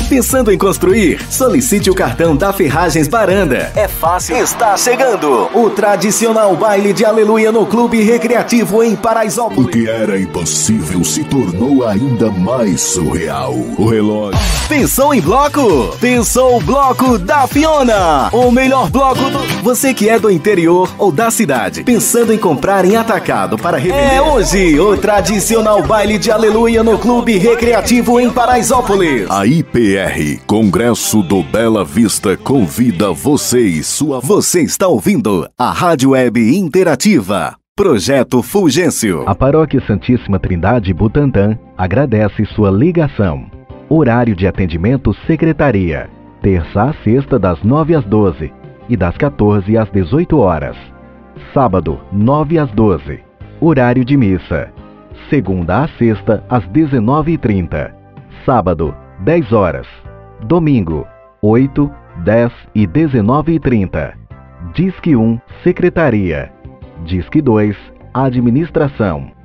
Pensando em construir? Solicite o cartão da Ferragens Baranda. É fácil, está chegando o tradicional baile de aleluia no Clube Recreativo em Paraisópolis. O que era impossível se tornou ainda mais surreal. O relógio. Pensou em bloco? Pensou o bloco da Fiona. O melhor bloco do... Você que é do interior ou da cidade, pensando em comprar em atacado para revender. É hoje o tradicional baile de aleluia no Clube Recreativo em Paraisópolis. A IPR, Congresso do Bela Vista, convida você e sua... Você está ouvindo a Rádio Web Interativa. Projeto Fulgêncio. A Paróquia Santíssima Trindade Butantã agradece sua ligação. Horário de atendimento secretaria. Terça a sexta das 9 às 12 e das 14 às 18 horas. Sábado, 9 às 12. Horário de missa. Segunda a sexta às 19h30. Sábado, 10 horas. Domingo, 8, 10 e 19h30. Disque 1, Secretaria. Disque 2, Administração.